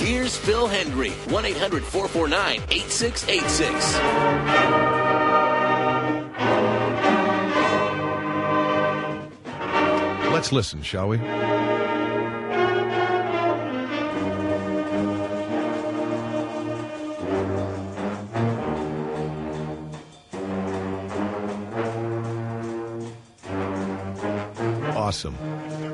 Here's Phil Hendry, 1-800-449-8686. Let's listen, shall we? Awesome.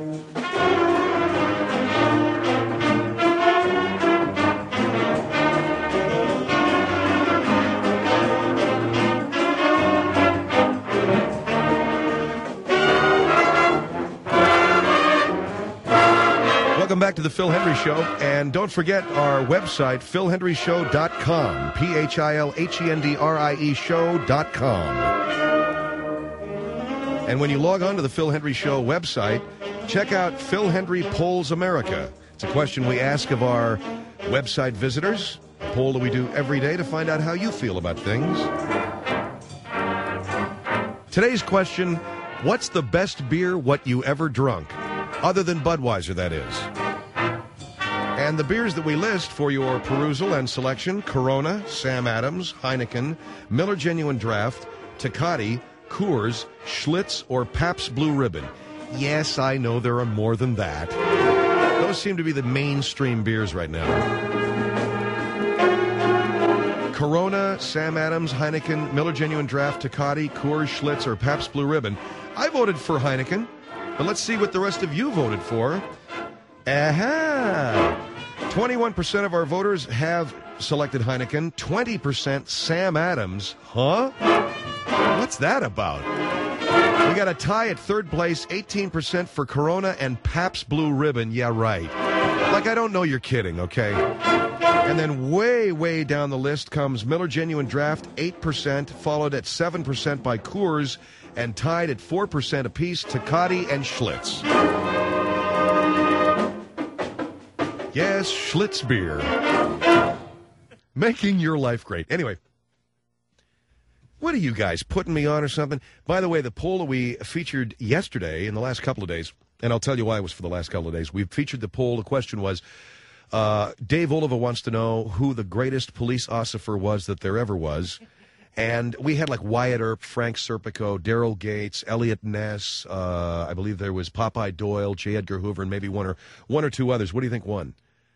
Welcome back to the Phil Hendry Show, and don't forget our website, philhendryshow.com, PHILHENDRIE show.com. And when you log on to the Phil Hendry Show website, check out Phil Hendry Polls America. It's a question we ask of our website visitors, a poll that we do every day to find out how you feel about things. Today's question, what's the best beer what you ever drunk? Other than Budweiser, that is. And the beers that we list for your perusal and selection, Corona, Sam Adams, Heineken, Miller Genuine Draft, Tecate, Coors, Schlitz, or Pabst Blue Ribbon. Yes, I know there are more than that. Those seem to be the mainstream beers right now. Corona, Sam Adams, Heineken, Miller Genuine Draft, Tecate, Coors, Schlitz, or Pabst Blue Ribbon. I voted for Heineken, but let's see what the rest of you voted for. Aha! 21% of our voters have selected Heineken, 20% Sam Adams. Huh? What's that about? We got a tie at third place, 18% for Corona and Pabst Blue Ribbon. Yeah, right. Like, I don't know you're kidding, okay? And then way, way down the list comes Miller Genuine Draft, 8%, followed at 7% by Coors, and tied at 4% apiece, Tecate and Schlitz. Yes, Schlitz beer. Making your life great. Anyway. What are you guys, putting me on or something? By the way, the poll that we featured yesterday in the last couple of days, and I'll tell you why it was for the last couple of days. We featured the poll. The question was, Dave Oliva wants to know who the greatest police officer was that there ever was. And we had like Wyatt Earp, Frank Serpico, Daryl Gates, Elliot Ness. I believe there was Popeye Doyle, J. Edgar Hoover, and maybe one or two others. What do you think won?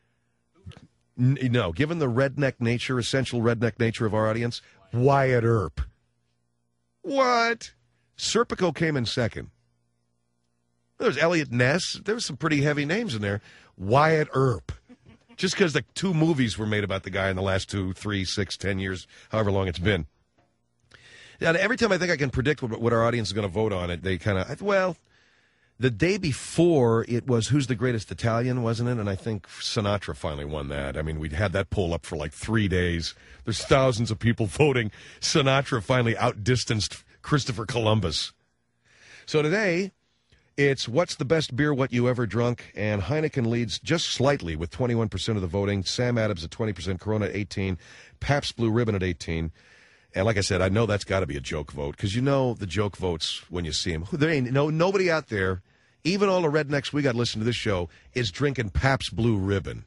No, given the essential redneck nature of our audience, Wyatt Earp. What? Serpico came in second. There's Elliot Ness. There was some pretty heavy names in there. Wyatt Earp. Just because the 2 movies were made about the guy in the last 2, 3, 6, 10 years, however long it's been. Now, every time I think I can predict what our audience is going to vote on it, they kind of, well, the day before it was Who's the Greatest Italian, wasn't it? And I think Sinatra finally won that. I mean, we'd had that poll up for like 3 days. There's thousands of people voting. Sinatra finally outdistanced Christopher Columbus. So today, it's what's the best beer what you ever drunk, and Heineken leads just slightly with 21% of the voting. Sam Adams at 20%, Corona at 18%, Pabst Blue Ribbon at 18%. And like I said, I know that's got to be a joke vote, because you know the joke votes when you see them. There ain't nobody out there, even all the rednecks we got to listen to this show, is drinking Pabst Blue Ribbon.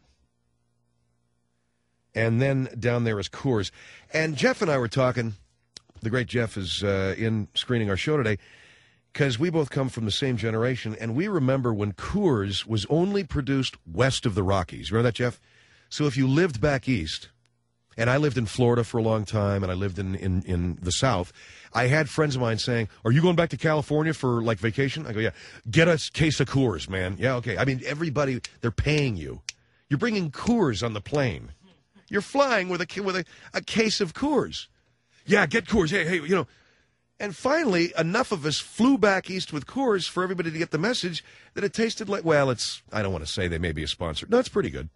And then down there is Coors. And Jeff and I were talking, the great Jeff is in screening our show today, because we both come from the same generation, and we remember when Coors was only produced west of the Rockies. Remember that, Jeff? So if you lived back east, and I lived in Florida for a long time, and I lived in the South, I had friends of mine saying, are you going back to California for, like, vacation? I go, yeah. Get a case of Coors, man. Yeah, okay. I mean, everybody, they're paying you. You're bringing Coors on the plane. You're flying with a case of Coors. Yeah, get Coors. Hey, you know. And finally, enough of us flew back east with Coors for everybody to get the message that it tasted like, well, I don't want to say they may be a sponsor. No, it's pretty good.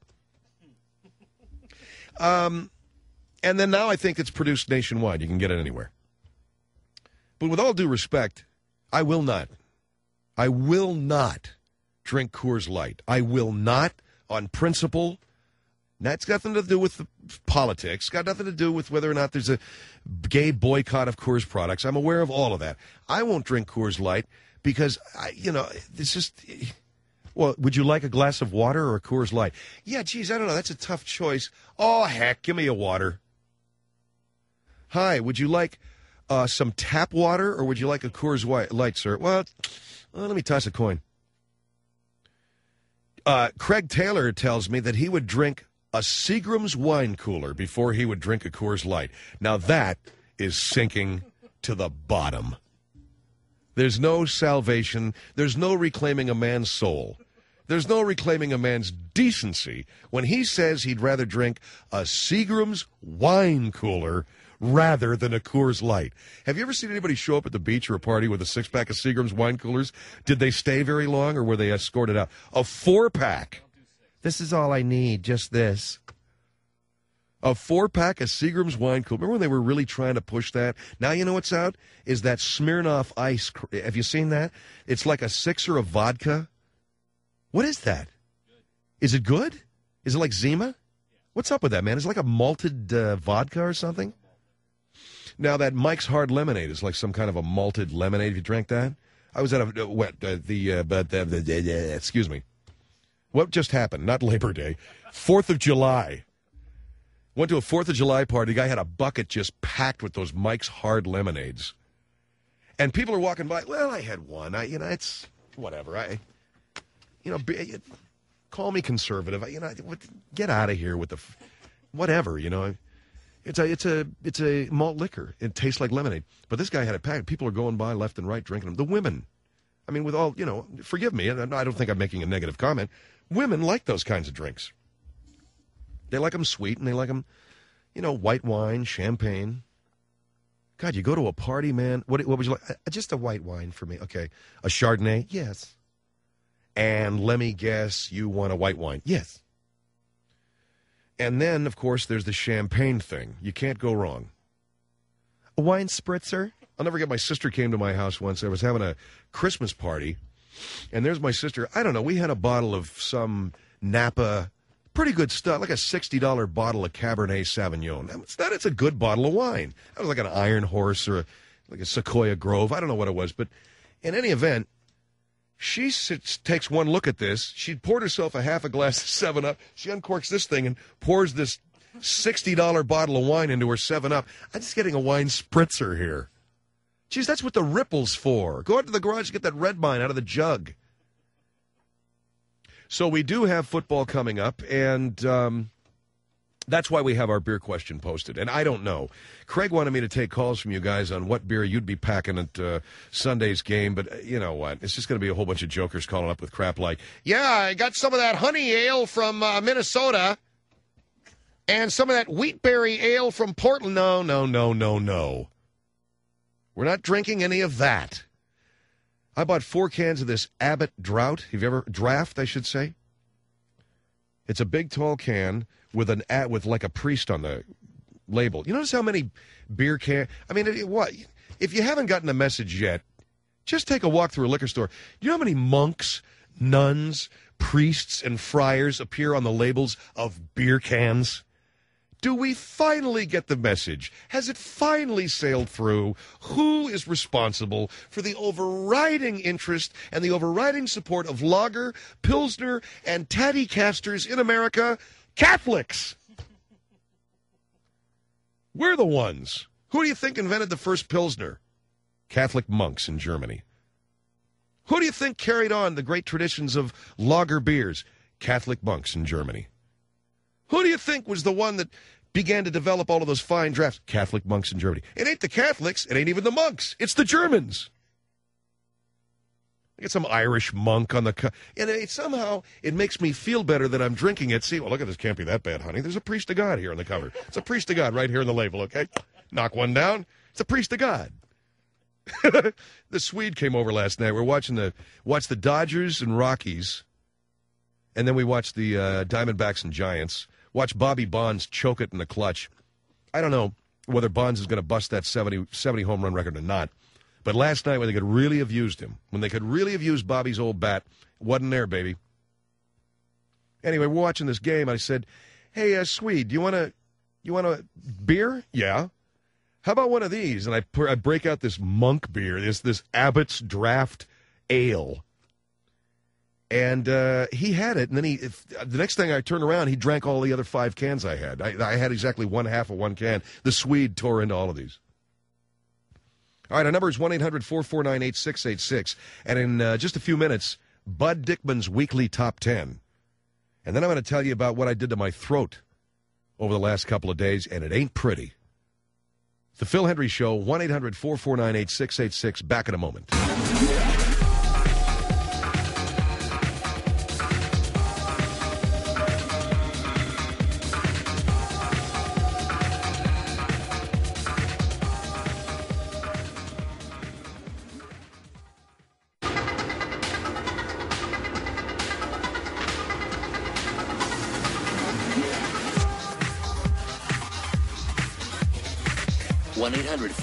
And then now I think it's produced nationwide. You can get it anywhere. But with all due respect, I will not drink Coors Light. I will not, on principle. That's got nothing to do with the politics. Got nothing to do with whether or not there's a gay boycott of Coors products. I'm aware of all of that. I won't drink Coors Light because, it's just, Well, would you like a glass of water or a Coors Light? Yeah, geez, I don't know. That's a tough choice. Oh, heck, give me a water. Hi, would you like some tap water or would you like a Coors Light, sir? Well, let me toss a coin. Craig Taylor tells me that he would drink a Seagram's wine cooler before he would drink a Coors Light. Now that is sinking to the bottom. There's no salvation. There's no reclaiming a man's soul. There's no reclaiming a man's decency when he says he'd rather drink a Seagram's wine cooler rather than a Coors Light. Have you ever seen anybody show up at the beach or a party with a six-pack of Seagram's wine coolers? Did they stay very long or were they escorted out? A four-pack. This is all I need, just this. A four-pack of Seagram's wine cooler. Remember when they were really trying to push that? Now you know what's out? Is that Smirnoff Ice. Have you seen that? It's like a sixer of vodka. What is that? Is it good? Is it like Zima? What's up with that, man? Is it like a malted vodka or something? Now, that Mike's Hard Lemonade is like some kind of a malted lemonade. Have you drank that? I was at excuse me. What just happened? Not Labor Day. 4th of July. Went to a 4th of July party. The guy had a bucket just packed with those Mike's Hard Lemonades. And people are walking by. Well, I had one. It's whatever. Call me conservative. Get out of here with the whatever, It's a malt liquor. It tastes like lemonade. But this guy had it packed. People are going by left and right drinking them. The women, with all, forgive me. I don't think I'm making a negative comment. Women like those kinds of drinks. They like them sweet and they like them, white wine, champagne. God, you go to a party, man. What would you like? Just a white wine for me. Okay. A Chardonnay? Yes. And let me guess, you want a white wine? Yes. And then, of course, there's the champagne thing. You can't go wrong. A wine spritzer? I'll never forget, my sister came to my house once. I was having a Christmas party, and there's my sister. I don't know, we had a bottle of some Napa, pretty good stuff, like a $60 bottle of Cabernet Sauvignon. It's a good bottle of wine. That was like an Iron Horse or like a Sequoia Grove. I don't know what it was, but in any event, she takes one look at this. She poured herself a half a glass of 7-Up. She uncorks this thing and pours this $60 bottle of wine into her 7-Up. I'm just getting a wine spritzer here. Geez, that's what the ripple's for. Go out to the garage and get that red wine out of the jug. So we do have football coming up, and that's why we have our beer question posted. And I don't know. Craig wanted me to take calls from you guys on what beer you'd be packing at Sunday's game, but you know what? It's just going to be a whole bunch of jokers calling up with crap like, yeah, I got some of that honey ale from Minnesota and some of that wheatberry ale from Portland. No. We're not drinking any of that. I bought 4 cans of this Abbott Draft, I should say. It's a big, tall can with like a priest on the label. You notice how many beer cans? I mean, what? If you haven't gotten the message yet, just take a walk through a liquor store. You know how many monks, nuns, priests, and friars appear on the labels of beer cans? Do we finally get the message? Has it finally sailed through? Who is responsible for the overriding interest and the overriding support of lager, pilsner, and tatty casters in America? Catholics! We're the ones. Who do you think invented the first pilsner? Catholic monks in Germany. Who do you think carried on the great traditions of lager beers? Catholic monks in Germany. Who do you think was the one that began to develop all of those fine drafts? Catholic monks in Germany. It ain't the Catholics. It ain't even the monks. It's the Germans. I get some Irish monk on the and somehow it makes me feel better that I'm drinking it. See, well, look at this. Can't be that bad, honey. There's a priest of God here on the cover. It's a priest of God right here in the label, okay? Knock one down. It's a priest of God. The Swede came over last night. We're watching the Dodgers and Rockies, and then we watched the Diamondbacks and Giants. Watch Bobby Bonds choke it in the clutch. I don't know whether Bonds is going to bust that 70 home run record or not. But last night when they could really have used him, when they could really have used Bobby's old bat, wasn't there, baby. Anyway, we're watching this game. I said, hey, Swede, you want a beer? Yeah. How about one of these? And I break out this monk beer, this Abbott's Draft Ale. And he had it, and then the next thing I turned around, he drank all the other 5 cans I had. I had exactly one half of one can. The Swede tore into all of these. All right, our number is 1-800-449-8686. And in just a few minutes, Bud Dickman's Weekly Top 10. And then I'm going to tell you about what I did to my throat over the last couple of days, and it ain't pretty. The Phil Hendry Show, 1-800-449-8686. Back in a moment. One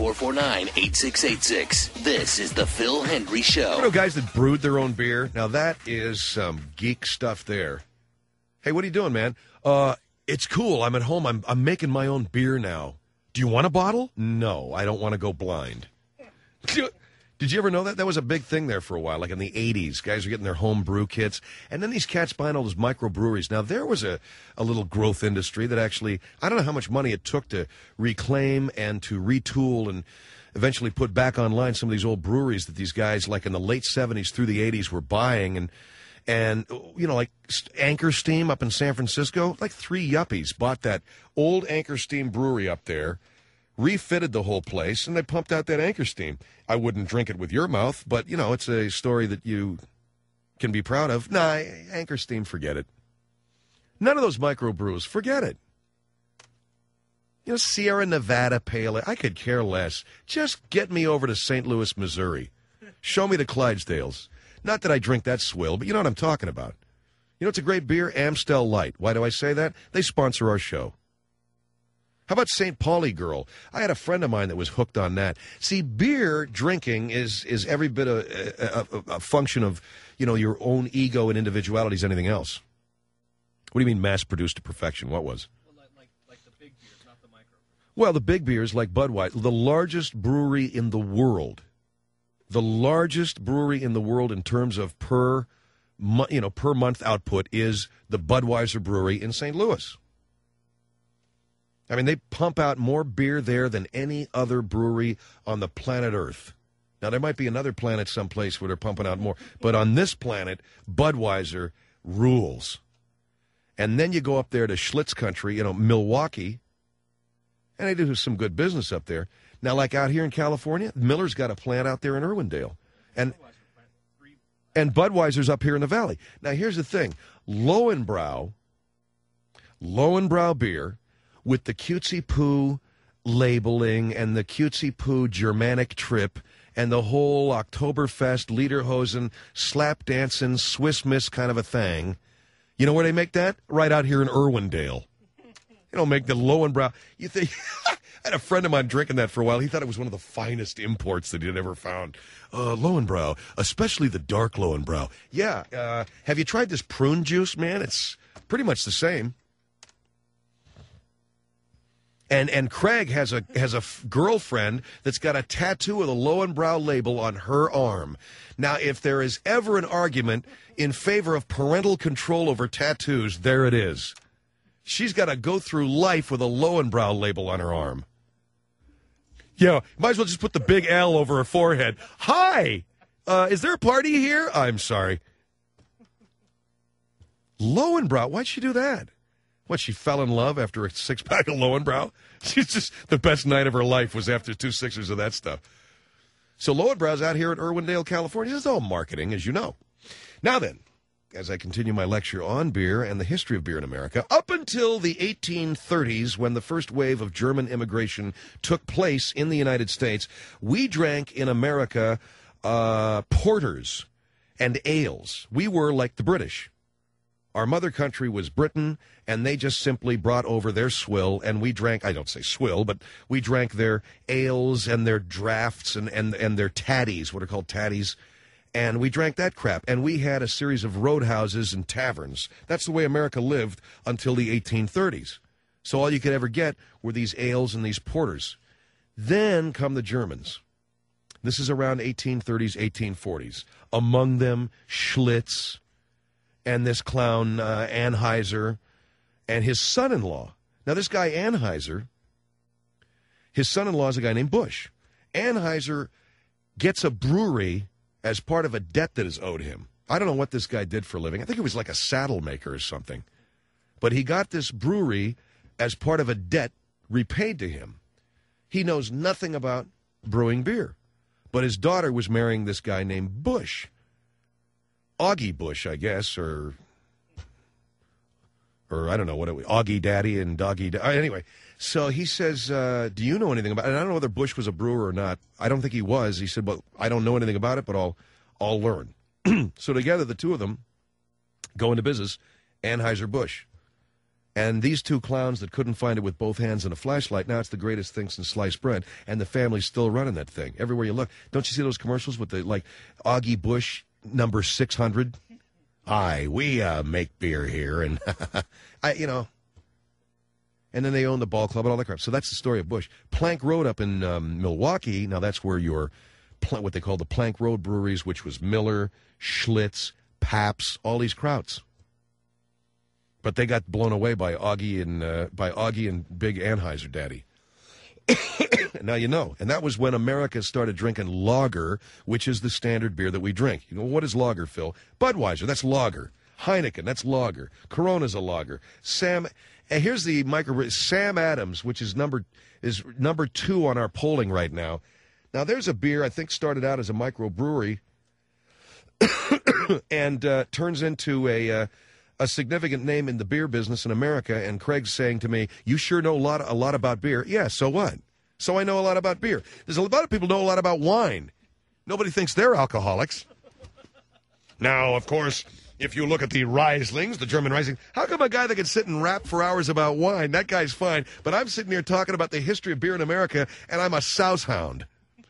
1-800-449-8686. This is the Phil Hendry Show. You know guys that brewed their own beer? Now that is some geek stuff there. Hey, what are you doing, man? It's cool. I'm at home. I'm making my own beer now. Do you want a bottle? No, I don't want to go blind. Did you ever know that? That was a big thing there for a while, like in the 80s. Guys were getting their home brew kits. And then these cats buying all those microbreweries. Now, there was a little growth industry that actually, I don't know how much money it took to reclaim and to retool and eventually put back online some of these old breweries that these guys, like in the late 70s through the 80s, were buying. And you know, like Anchor Steam up in San Francisco, like 3 yuppies bought that old Anchor Steam brewery up there, refitted the whole place, and they pumped out that Anchor Steam. I wouldn't drink it with your mouth, but, you know, it's a story that you can be proud of. Nah, Anchor Steam, forget it. None of those microbrews, forget it. You know, Sierra Nevada Pale Ale, I could care less. Just get me over to St. Louis, Missouri. Show me the Clydesdales. Not that I drink that swill, but you know what I'm talking about. You know, it's a great beer, Amstel Light. Why do I say that? They sponsor our show. How about St. Pauli Girl? I had a friend of mine that was hooked on that. See, beer drinking is every bit a function of, you know, your own ego and individuality as anything else. What do you mean mass-produced to perfection? What was? Well, like the big beers, not the micro. Well, the big beers like Budweiser, the largest brewery in the world. The largest brewery in the world in terms of per month output is the Budweiser Brewery in St. Louis. I mean, they pump out more beer there than any other brewery on the planet Earth. Now, there might be another planet someplace where they're pumping out more, but on this planet, Budweiser rules. And then you go up there to Schlitz country, you know, Milwaukee, and they do some good business up there. Now, like out here in California, Miller's got a plant out there in Irwindale. And Budweiser's up here in the valley. Now, here's the thing. Lowenbrau beer, with the cutesy poo labeling and the cutesy poo Germanic trip and the whole Oktoberfest, Lederhosen, slap dancing, Swiss Miss kind of a thing. You know where they make that? Right out here in Irwindale. You don't make the Lowenbrau. You think I had a friend of mine drinking that for a while. He thought it was one of the finest imports that he had ever found. Lowenbrau, especially the dark Lowenbrau. Yeah. Have you tried this prune juice, man? It's pretty much the same. And Craig has a girlfriend that's got a tattoo of the Lowenbrau label on her arm. Now, if there is ever an argument in favor of parental control over tattoos, there it is. She's got to go through life with a Lowenbrau label on her arm. Yeah, might as well just put the big L over her forehead. Hi, is there a party here? I'm sorry. Lowenbrau, why'd she do that? What, she fell in love after a six-pack of Lowenbrau? She's just, the best night of her life was after 2 sixers of that stuff. So Lowenbrau's out here in Irwindale, California. It's all marketing, as you know. Now then, as I continue my lecture on beer and the history of beer in America, up until the 1830s, when the first wave of German immigration took place in the United States, we drank in America porters and ales. We were like the British. Our mother country was Britain, and they just simply brought over their swill, and we drank, I don't say swill, but we drank their ales and their drafts and their tatties, what are called tatties, and we drank that crap. And we had a series of roadhouses and taverns. That's the way America lived until the 1830s. So all you could ever get were these ales and these porters. Then come the Germans. This is around 1830s, 1840s. Among them, Schlitz, and this clown Anheuser and his son-in-law. Now, this guy Anheuser, his son-in-law is a guy named Bush. Anheuser gets a brewery as part of a debt that is owed him. I don't know what this guy did for a living. I think it was like a saddle maker or something. But he got this brewery as part of a debt repaid to him. He knows nothing about brewing beer. But his daughter was marrying this guy named Bush. Augie Bush, I guess, or I don't know what it was. Augie Daddy and Doggy Daddy. Anyway, so he says, do you know anything about it? And I don't know whether Bush was a brewer or not. I don't think he was. He said, well, I don't know anything about it, but I'll learn. So together, the two of them go into business, Anheuser-Busch. And these two clowns that couldn't find it with both hands and a flashlight, now it's the greatest thing since sliced bread, and the family's still running that thing. Everywhere you look. Don't you see those commercials with the, like, Augie Bush number 600? Hi, we make beer here, and, and then they own the ball club and all that crap. So that's the story of Bush. Plank Road up in Milwaukee, now that's where your, what they call the Plank Road breweries, which was Miller, Schlitz, Pabst, all these krauts. But they got blown away by Augie and Big Anheuser Daddy. Now you know. And that was when America started drinking lager, which is the standard beer that we drink. You know, what is lager, Phil? Budweiser, that's lager. Heineken, that's lager. Corona's a lager. And here's the Sam Adams, which is number 2 on our polling right now. Now there's a beer I think started out as a microbrewery and turns into a significant name in the beer business in America, and Craig's saying to me, you sure know a lot about beer. Yeah, so what? So I know a lot about beer. There's a lot of people know a lot about wine. Nobody thinks they're alcoholics. Now, of course, if you look at the Rieslings, the German Riesling, how come a guy that can sit and rap for hours about wine, that guy's fine, but I'm sitting here talking about the history of beer in America, and I'm a souse hound.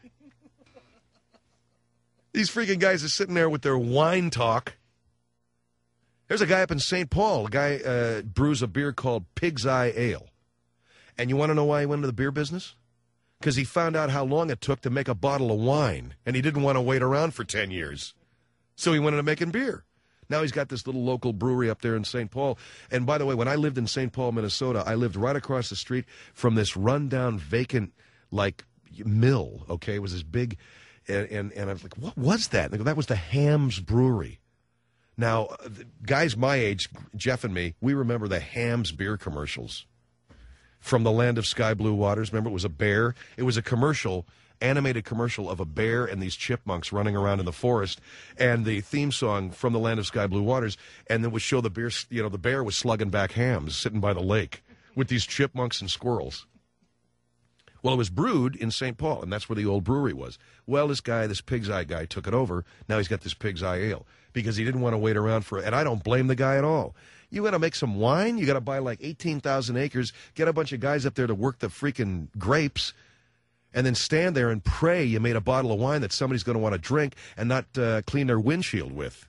These freaking guys are sitting there with their wine talk. There's a guy up in St. Paul. A guy brews a beer called Pig's Eye Ale. And you want to know why he went into the beer business? Because he found out how long it took to make a bottle of wine, and he didn't want to wait around for 10 years. So he went into making beer. Now he's got this little local brewery up there in St. Paul. And by the way, when I lived in St. Paul, Minnesota, I lived right across the street from this rundown, vacant, like, mill, okay? It was this big, and I was like, what was that? And they go, that was the Hams Brewery. Now, guys my age, Jeff and me, we remember the Hams beer commercials from the Land of Sky Blue Waters. Remember, it was a bear. It was a commercial, animated commercial of a bear and these chipmunks running around in the forest, and the theme song from the Land of Sky Blue Waters, and then would show the bear, the bear was slugging back hams sitting by the lake with these chipmunks and squirrels. Well, it was brewed in St. Paul, and that's where the old brewery was. Well, this Pig's Eye guy took it over. Now he's got this Pig's Eye Ale because he didn't want to wait around for it. And I don't blame the guy at all. You got to make some wine. You got to buy like 18,000 acres, get a bunch of guys up there to work the freaking grapes, and then stand there and pray you made a bottle of wine that somebody's going to want to drink and not clean their windshield with.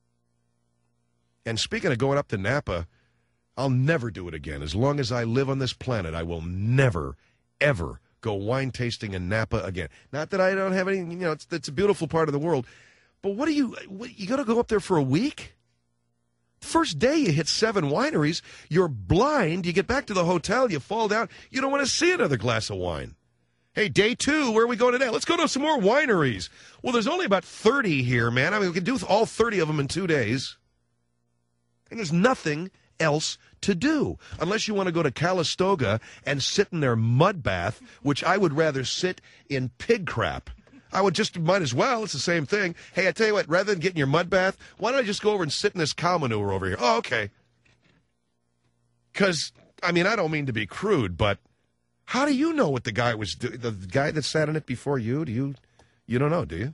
And speaking of going up to Napa, I'll never do it again. As long as I live on this planet, I will never, ever go wine tasting in Napa again. Not that I don't have any, it's a beautiful part of the world. But you got to go up there for a week? First day you hit 7 wineries, you're blind, you get back to the hotel, you fall down, you don't want to see another glass of wine. Hey, day 2, where are we going today? Let's go to some more wineries. Well, there's only about 30 here, man. I mean, we can do all 30 of them in 2 days. And there's nothing else to do unless you want to go to Calistoga and sit in their mud bath, which I would rather sit in pig crap. I would just might as well. It's the same thing. Hey, I tell you what, rather than get in your mud bath, why don't I just go over and sit in this cow manure over here? Oh, okay. Because, I mean, I don't mean to be crude, but how do you know what the guy was doing? The guy that sat in it before you? You don't know, do you?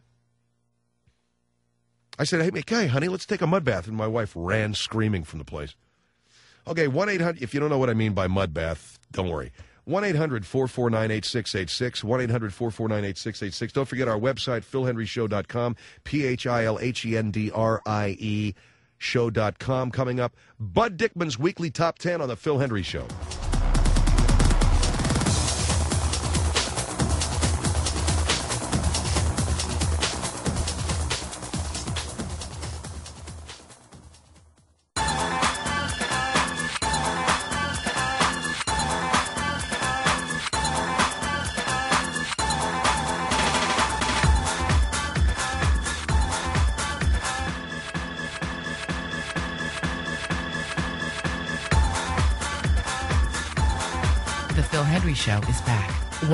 I said, hey, honey, let's take a mud bath. And my wife ran screaming from the place. Okay, 1-800, if you don't know what I mean by mud bath, don't worry. 1-800-449-8686, 1-800-449-8686. Don't forget our website, philhenryshow.com, PHILHENDRIE show.com. Coming up, Bud Dickman's weekly top 10 on the Phil Hendrie Show. Phil Hendry Show is back.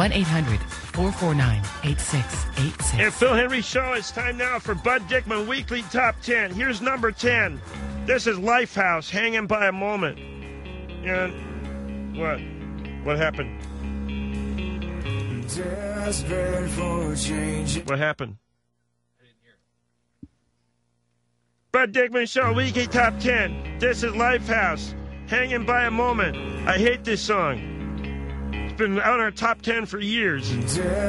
1-800-449-8686. And Phil Hendry Show, it's time now for Bud Dickman Weekly Top 10. Here's number 10. This is Lifehouse, Hanging by a Moment. And what? What happened? What happened? Bud Dickman Show, Weekly Top 10. This is Lifehouse, Hanging by a Moment. I hate this song. It's been on our top 10 for years. In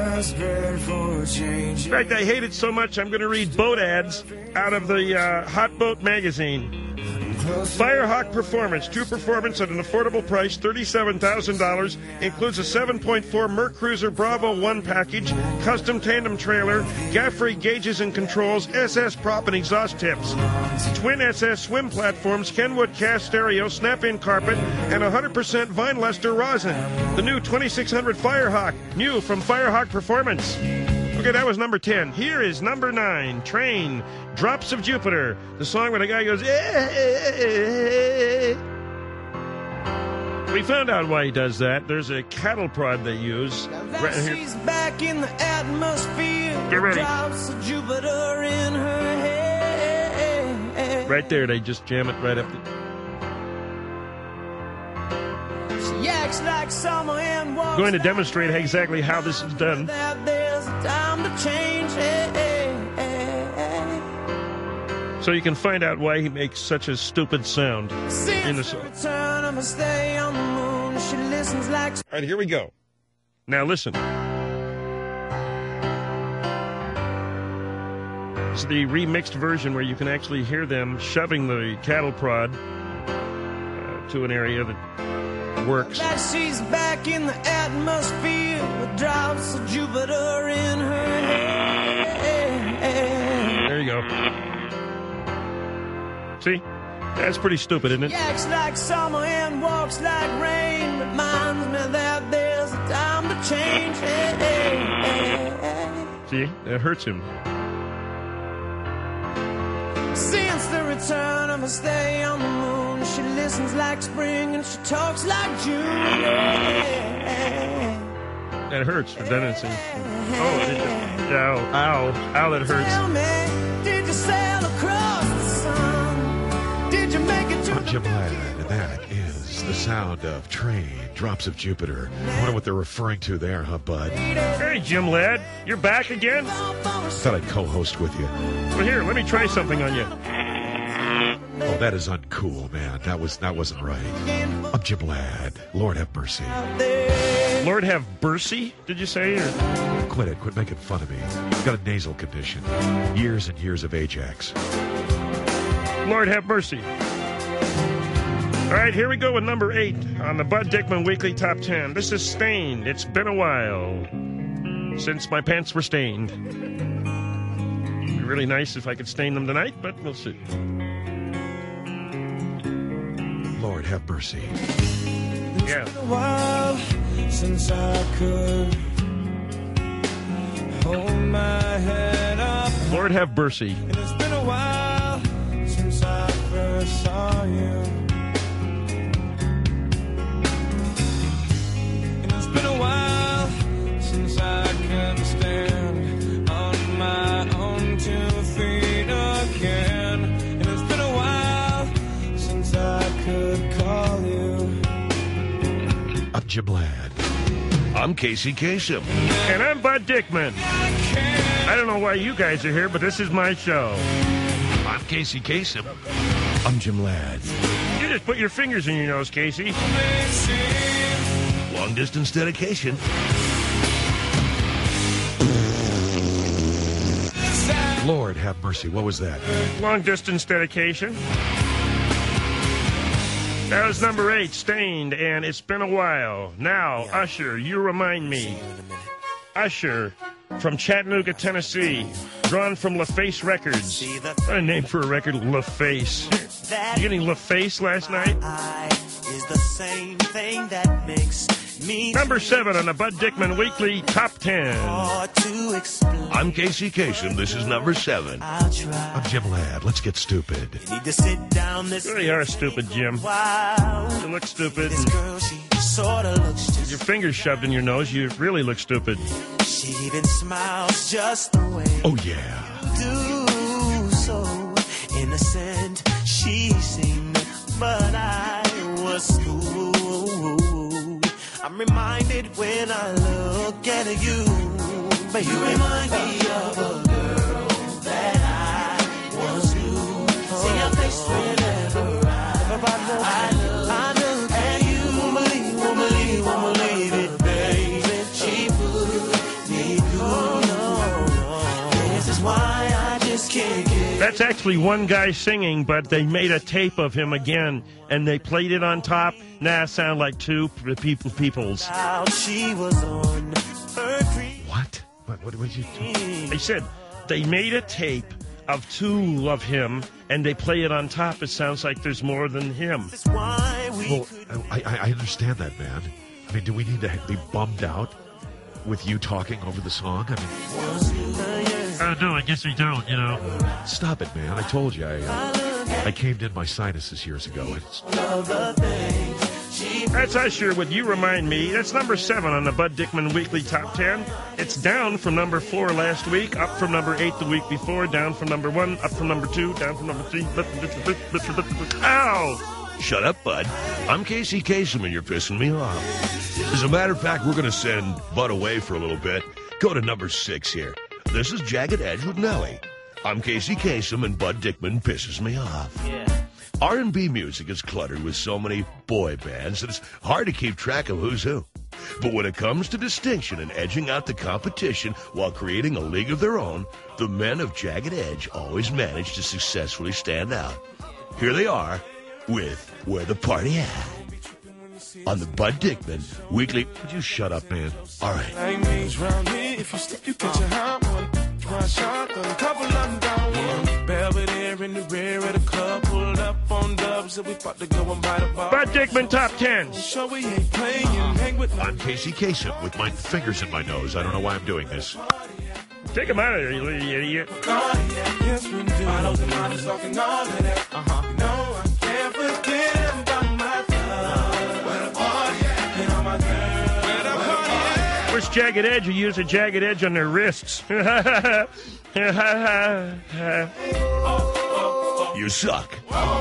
fact, I hate it so much I'm going to read boat ads out of the Hot Boat magazine. Firehawk Performance, true performance at an affordable price, $37,000, includes a 7.4 Merc Cruiser Bravo 1 package, custom tandem trailer, gaff-free gauges and controls, SS prop and exhaust tips, twin SS swim platforms, Kenwood cast stereo, snap-in carpet, and 100% Vine Luster rosin. The new 2600 Firehawk, new from Firehawk Performance. Okay, that was number 10. Here is number 9, Train, Drops of Jupiter. The song where the guy goes, eh. We found out why he does that. There's a cattle prod they use. Right here. She's back in the atmosphere. Get ready. Drops of Jupiter in her head. Right there, they just jam it right up. She acts like summer and walks Going to demonstrate exactly how this is done. that there's a time to change. So you can find out why he makes such a stupid sound in the Since the song. return of a stay on the moon, she listens like All right, here we go. Now listen. It's the remixed version where you can actually hear them shoving the cattle prod to an area that works. that she's back in the atmosphere with drops of Jupiter in her head. There you go. See? That's pretty stupid, isn't it? She acts like summer and walks like rain. Reminds me that there's a time to change. See? That hurts him. Since the return of a stay on the moon, she listens like spring and she talks like June. That hurts, doesn't it? Oh, ow, that hurts. Tell me, did you sail across the sun? Did you make it to I'm Jim Ladd, and that is the sound of Train, Drops of Jupiter. I wonder what they're referring to there, huh, bud? Hey, Jim Ladd, you're back again? Thought I'd co-host with you. Well, here, let me try something on you. Oh, that is uncool, man. That wasn't right. I'm Jim Ladd. Lord have mercy. Lord have mercy, did you say? Or? Quit it. Quit making fun of me. I've got a nasal condition. Years and years of Ajax. Lord have mercy. All right, here we go with number 8 on the Bud Dickman Weekly Top 10. This is Stained. It's been a while since my pants were stained. It'd be really nice if I could stain them tonight, but we'll see. Lord have mercy. Yeah. a while since I could hold my head up. Lord have mercy. And it's been a while since I first saw you. And it's been a while since I can stand on my own 2 feet again. And it's been a while since I could call you. I'm Jim Ladd. I'm Casey Kasem. And I'm Bud Dickman. I don't know why you guys are here, but this is my show. I'm Casey Kasem. I'm Jim Ladd. You just put your fingers in your nose, Casey. Long distance dedication. Lord have mercy. What was that? Long distance dedication. That was number 8, Stained, and it's been a while. Now, Usher, You Remind Me. Usher from Chattanooga, Tennessee, drawn from LaFace Records. What a name for a record, LaFace. You getting LaFace last night? Is the same thing that makes me Number 7 on the Bud Dickman Weekly Top 10. hard to explain. I'm Casey Kasem. This is number 7. I'll try. I'm Jim Ladd. Let's get stupid. Need to sit down this You really are stupid, Jim. while. You look stupid. This And girl, she sorta looks just. your fingers shoved in your nose. You really look stupid. She even smiles just the way Oh, yeah. you do. So innocent she seemed, but I was fooled. I'm reminded when I look at you, but you remind me of a girl that I once knew. See your face whenever I look at you. Won't believe it, baby. She put me through. No. This is why I just can't get. That's actually one guy singing, but they made a tape of him again, and they played it on top. Now it sound like two peoples. Out she was on her creep. What? What did you do? They said they made a tape of two of him, and they play it on top. It sounds like there's more than him. That's why we Well, I understand that, man. I mean, do we need to be bummed out with you talking over the song? I mean, No, I guess we don't, you know. stop it, man. I told you. I caved in my sinuses years ago. That's Usher with You Remind Me. That's number 7 on the Bud Dickman Weekly Top 10. It's down from number 4 last week, up from number 8 the week before, down from number 1, up from number 2, down from number 3. Ow! Shut up, Bud. I'm Casey Kasem, and you're pissing me off. As a matter of fact, we're going to send Bud away for a little bit. Go to number 6 here. This is Jagged Edge with Nelly. I'm Casey Kasem, and Bud Dickman pisses me off. R&B music is cluttered with so many boy bands that it's hard to keep track of who's who. But when it comes to distinction and edging out the competition while creating a league of their own, the men of Jagged Edge always manage to successfully stand out. Here they are with Where the Party At on the Bud Dickman Weekly. Would you shut up, man? All right. Like me round here, if you slip, you catch a hot one. One shot, a couple of them down one. Belvedere in the rear of the club, pulled up on dubs, and we about to go and buy the bar. Bud Dickman Top 10. Show we ain't playing, hang with I'm Casey Kasem with my fingers in my nose. I don't know why I'm doing this. Take him out of there, you idiot. Yes, we do. Models and models talking all of that. You know I can't forget about my love. Where the party at? And all my girls. Where the party at? Where's Jagged Edge? You use a jagged edge on their wrists. You suck.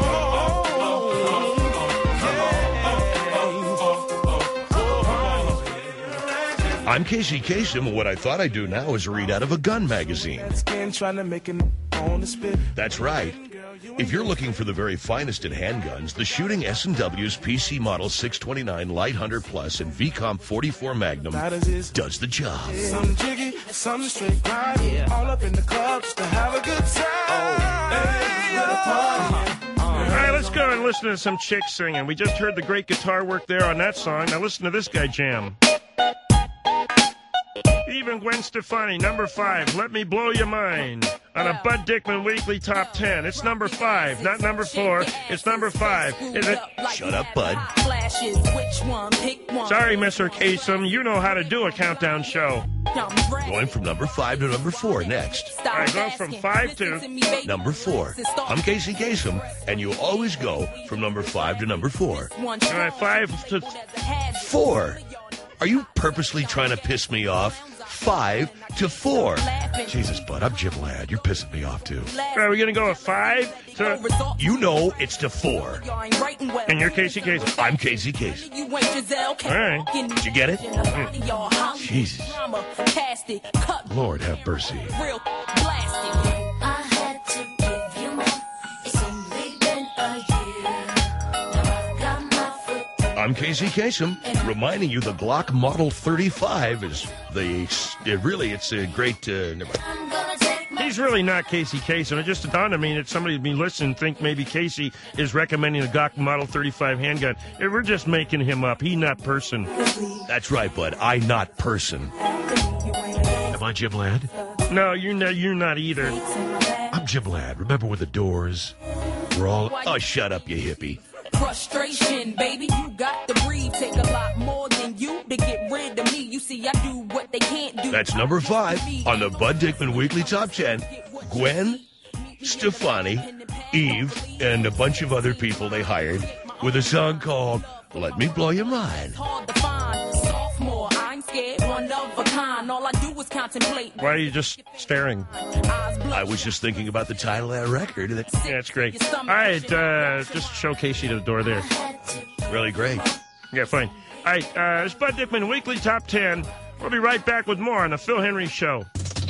I'm Casey Kasem, and what I thought I'd do now is read out of a gun magazine. Skin trying to make it on the spit. That's right. If you're looking for the very finest in handguns, the Shooting S&W's PC Model 629 Light Hunter Plus and VCOM 44 Magnum does the job. Some jiggy, some straight grind. All up in the club just to have a good time. Hey, where the party at? All right, let's go and listen to some chicks singing. We just heard the great guitar work there on that song. Now listen to this guy jam. Even Gwen Stefani, number 5, Let Me Blow Your Mind, on a Bud Dickman Weekly Top 10. It's number 5, not number 4. It's number 5. Is it? Shut up, Bud. Sorry, Mr. Kasem, you know how to do a countdown show. Going from number 5 to number 4 next. All right, go from 5 to... Number 4. I'm Casey Kasem, and you always go from number 5 to number 4. All right, 5 to... 4. Are you purposely trying to piss me off? 5 to 4. Jesus, Bud, I'm Jim Ladd. You're pissing me off, too. All right, we're going to go with 5 to... You know it's to 4. And you're Casey Kasem. I'm Casey Kasem. All right. Did you get it? Jesus. Lord have mercy. I had to give you more. It's only been a year. Now I've got my foot down. I'm Casey Kasem, reminding you the Glock Model 35 is it's a great... I'm gonna take my He's really not Casey Kasem. It just dawned on me that somebody would be listening and think maybe Casey is recommending a Glock Model 35 handgun. We're just making him up. He not person. That's right, Bud. I not person. Am I Jim Ladd? No, you're not either. I'm Jim Ladd. Remember when the Doors were all... Oh, shut up, you hippie. frustration, baby. You got to breathe. Take a lot more than you to get rid of me. You see, I do what they can't do. That's number 5 on the Bud Dickman Weekly Top 10. Gwen Stefani, Eve, and a bunch of other people they hired with a song called Let Me Blow Your Mind. Hard to find. Sophomore, I'm scared, one of a kind. All I do is contemplate. Why are you just staring? I was just thinking about the title of that record. Yeah, it's great. All right, just show Casey to the door there. Really great. Yeah, fine. All right, it's Bud Dickman Weekly Top 10. We'll be right back with more on the Phil Henry Show.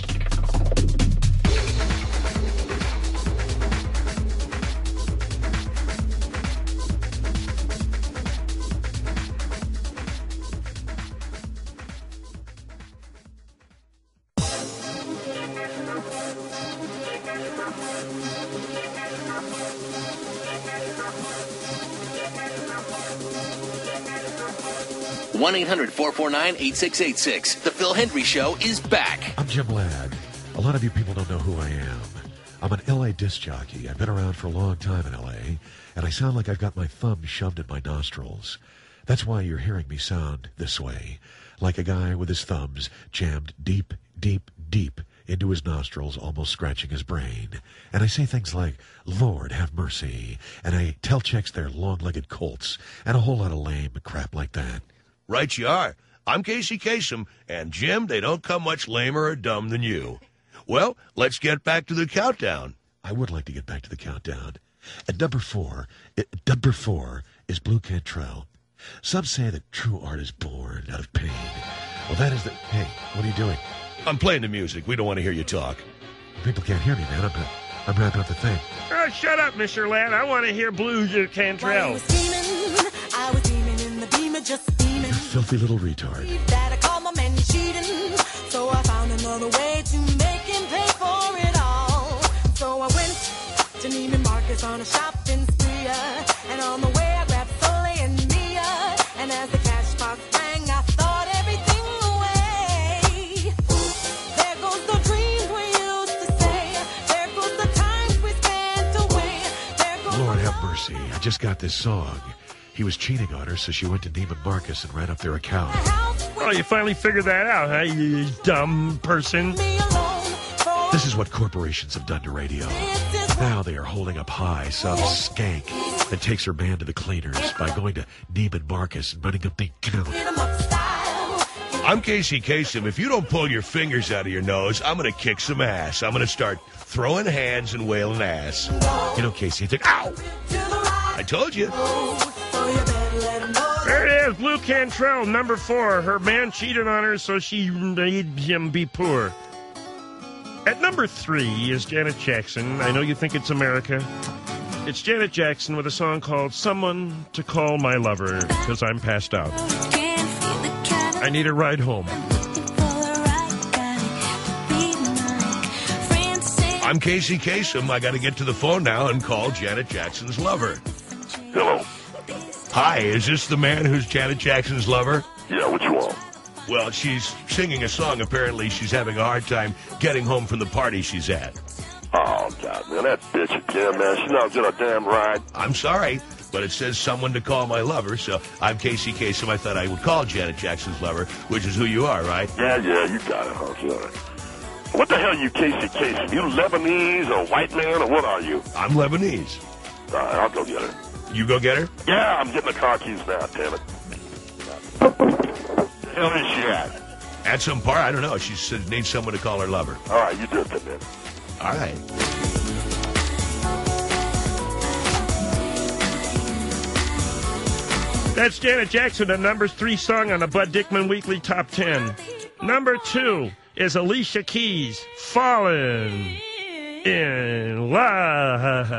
One 1-800-449-8686. The Phil Hendry Show is back. I'm Jim Ladd. A lot of you people don't know who I am. I'm an L.A. disc jockey. I've been around for a long time in L.A., and I sound like I've got my thumb shoved in my nostrils. That's why you're hearing me sound this way, like a guy with his thumbs jammed deep, deep, deep into his nostrils, almost scratching his brain. And I say things like, Lord, have mercy, and I tell chicks they're long-legged colts, and a whole lot of lame crap like that. Right you are. I'm Casey Kasem, and Jim, they don't come much lamer or dumb than you. Well, let's get back to the countdown. I would like to get back to the countdown. At number four is Blue Cantrell. Some say that true art is born out of pain. Well, that is the... Hey, what are you doing? I'm playing the music. We don't want to hear you talk. People can't hear me, man. I'm wrapping up the thing. Oh, shut up, Mr. Ladd. I want to hear Blue Cantrell. I was steaming in the beamer, just steaming. You filthy little retard. That I called my man cheating, so I found another way to make him pay for it all. So I went to Neiman Marcus on a shopping spree, and on the way I grabbed Soleil and Mia, and as the cash box rang, I thought everything away. There goes the dreams we used to say, there goes the times we spent away, there goes Lord have mercy, I just got this song. He was cheating on her, so she went to Neiman Marcus and ran up their account. Oh, you finally figured that out, huh, you dumb person? This is what corporations have done to radio. Now they are holding up high some skank that takes her man to the cleaners by going to Neiman Marcus and running up the account. I'm Casey Kasem. If you don't pull your fingers out of your nose, I'm going to kick some ass. I'm going to start throwing hands and wailing ass. You know, Casey, you think, ow! I told you. There it is, Blue Cantrell, number 4. Her man cheated on her, so she made him be poor. At number 3 is Janet Jackson. I know you think it's America. It's Janet Jackson with a song called Someone to Call My Lover, because I'm passed out. I need a ride home. I'm Casey Kasem. I got to get to the phone now and call Janet Jackson's lover. Hello. Hi, is this the man who's Janet Jackson's lover? Yeah, what you want? Well, she's singing a song. Apparently, she's having a hard time getting home from the party she's at. Oh, God, man, that bitch again, man. She's not getting a damn ride. I'm sorry, but it says someone to call my lover, so I'm Casey Kasem. I thought I would call Janet Jackson's lover, which is who you are, right? Yeah, you got it, huh? Yeah. What the hell are you, Casey Kasem? You Lebanese or white man, or what are you? I'm Lebanese. All right, I'll go get her. You go get her? Yeah, I'm getting the car keys now, damn it. The hell is she at? At some bar? I don't know. She said needs someone to call her lover. All right, you do it then, man. All right. That's Janet Jackson, the number 3 song on the Bud Dickman Weekly Top 10. Number 2 is Alicia Keys, Fallen in Love.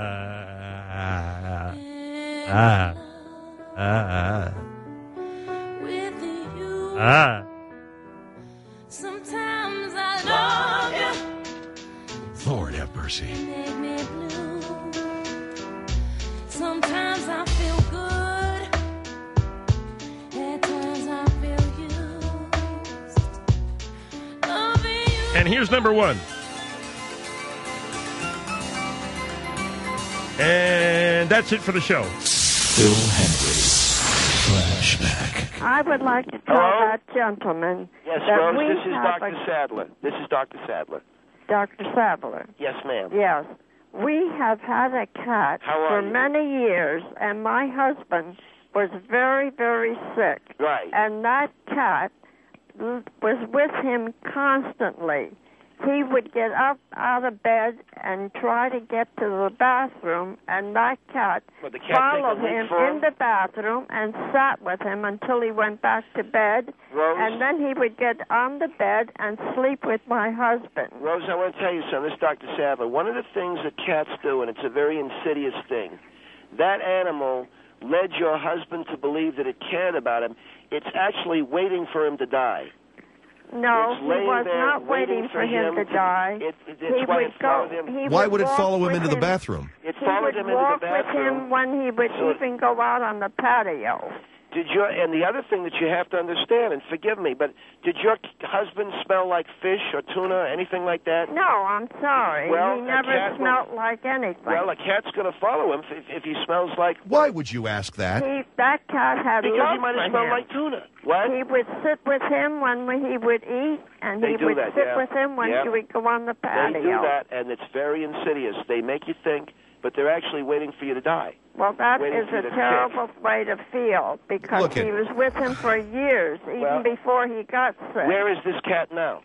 Sometimes I love you. Lord have mercy. Make me blue. Sometimes I feel good. At times I feel used. Loving you. And here's number 1. And that's it for the show. Phil Hendry. Flashback. I would like to tell Hello? that gentleman Yes, that Rose, we this is have Dr. Sadler. This is Dr. Sadler. Dr. Sadler. Yes, ma'am. Yes. We have had a cat How are for you? many years, and my husband was very, very sick. Right. And that cat was with him constantly. He would get up out of bed and try to get to the bathroom, and that cat Would the cat take a followed leak him for in him? the bathroom and sat with him until he went back to bed. Rose? And then he would get on the bed and sleep with my husband. Rose, I want to tell you something. This is Dr. Sadler. One of the things that cats do, and it's a very insidious thing, that animal led your husband to believe that it cared about him. It's actually waiting for him to die. No, It's he laying was there not waiting for him to die. It's He why would it followed go. him. He Why would it walk follow him with into the bathroom? It He followed would him into walk the with bathroom. him when he would So- even go out on the patio. And the other thing that you have to understand, and forgive me, but did your husband smell like fish or tuna, anything like that? No, I'm sorry. Well, he a never cat will- smelled like anything. Well, a cat's going to follow him if he smells like... Why would you ask that? That cat had Because love he might for have smelled him. like tuna. What? He would sit with him when he would eat, and They he do would that, sit yeah. with him when Yeah. he would go on the patio. They do that, and it's very insidious. They make you think, but they're actually waiting for you to die. Well, that Waiting is for a you to terrible way to feel because Look at- he was with him for years, even Well, before he got sick. Where is this cat now?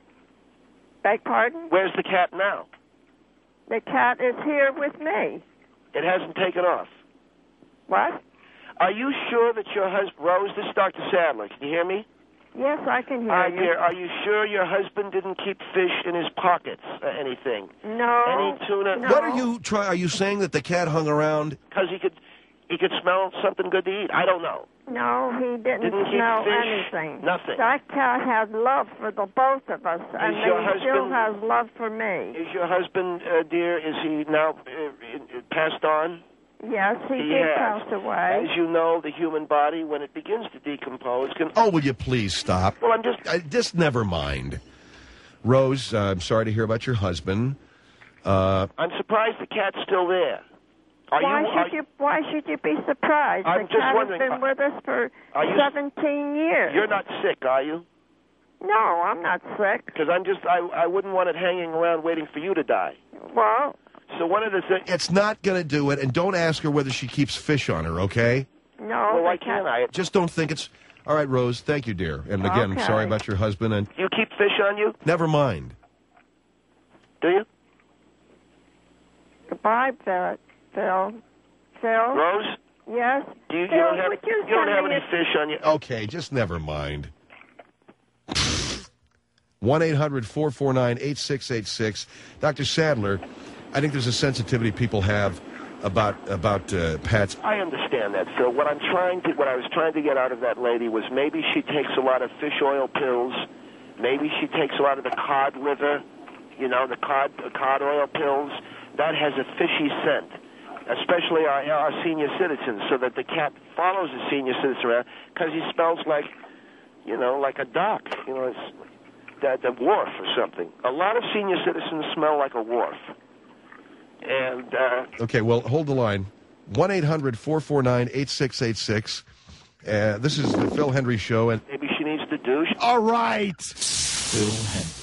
Beg pardon? Where's the cat now? The cat is here with me. It hasn't taken off. What? Are you sure that your husband... Rose, this is Dr. Sadler. Can you hear me? Yes, I can hear All right, you. dear, are you sure your husband didn't keep fish in his pockets or anything? No. Any tuna? No. What are you trying? Are you saying that the cat hung around? Because he could smell something good to eat. I don't know. No, he didn't Didn't keep smell fish? anything. Nothing. That cat had love for the both of us, and Is your he still husband- has love for me. Is your husband, dear, is he now passed on? Yes, he did has. pass away. As you know, the human body, when it begins to decompose, can... Oh, will you please stop? Well, I'm just... Just never mind. Rose, I'm sorry to hear about your husband. I'm surprised the cat's still there. Why should you be surprised? I'm the just cat wondering, has been with us for are you- 17 years. You're not sick, are you? No, I'm not sick. Because I wouldn't want it hanging around waiting for you to die. Well... So one of the things... It's not going to do it, and don't ask her whether she keeps fish on her, okay? No, Well, why can't I? Just don't think it's... All right, Rose, thank you, dear. And again, Okay. sorry about your husband, and You keep fish on you? never mind. Do you? Goodbye, Phil. Phil? Rose? Yes? You Phil, don't have, would you you don't send have me any fish on you? Okay, just never mind. 1-800-449-8686. Dr. Sadler, I think there's a sensitivity people have about pets. I understand that, Phil. What I was trying to get out of that lady was maybe she takes a lot of fish oil pills. Maybe she takes a lot of the cod liver, the cod oil pills. That has a fishy scent, especially our senior citizens, so that the cat follows the senior citizen around because he smells like, like a dock. It's the wharf or something. A lot of senior citizens smell like a wharf. And Okay, well, hold the line. 1-800-449-8686. This is the Phil Hendry Show. And maybe she needs to douche. all right. Phil Hendry.